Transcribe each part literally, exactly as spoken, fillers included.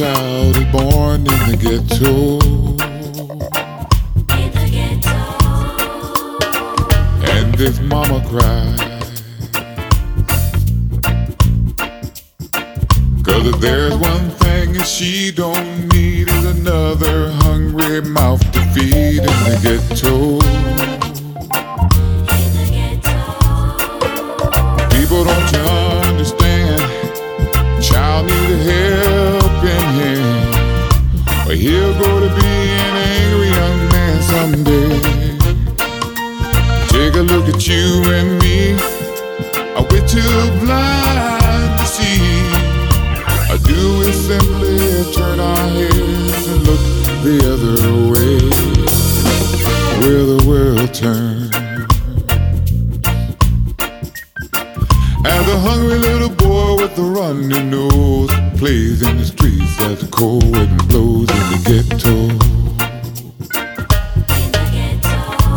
child is born in the ghetto. In the ghetto. And this mama cried, 'cause if there's one thing that she don't need is another hungry mouth to feed in the ghetto. In the ghetto. People, don't you understand? Child need a helping hand, or he'll grow to be an angry young man someday. Take a look at you and me. Are we too blind to see? Or do we simply turn our heads and look the other way? Where the world turns, as a hungry little boy with a runny nose plays in the streets as the cold wind blows in the ghetto. In the ghetto.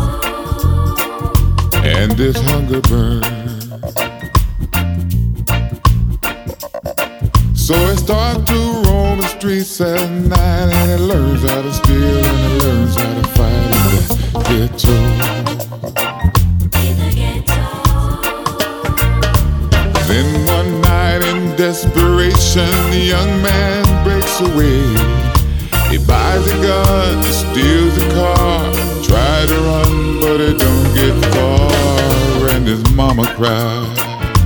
And this hunger burns, so he starts to roam the streets at night, and he learns how to steal and he learns how to fight in the ghetto. In the ghetto. Then one night in desperation, the young man breaks away. He buys a gun, he steals a car, try to run but he don't get far, and his mama cries.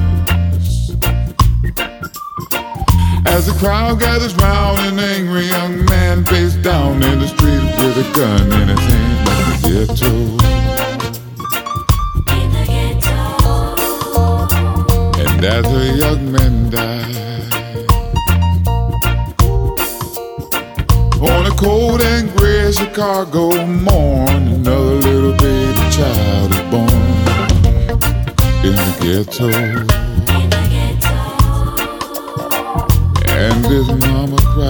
As the crowd gathers round, an angry young man face down in the street with a gun in his hand in the ghetto. In the ghetto. And as a young man died, on a cold and gray Chicago morn, another little baby child is born in the ghetto. In the ghetto. And his mama cried.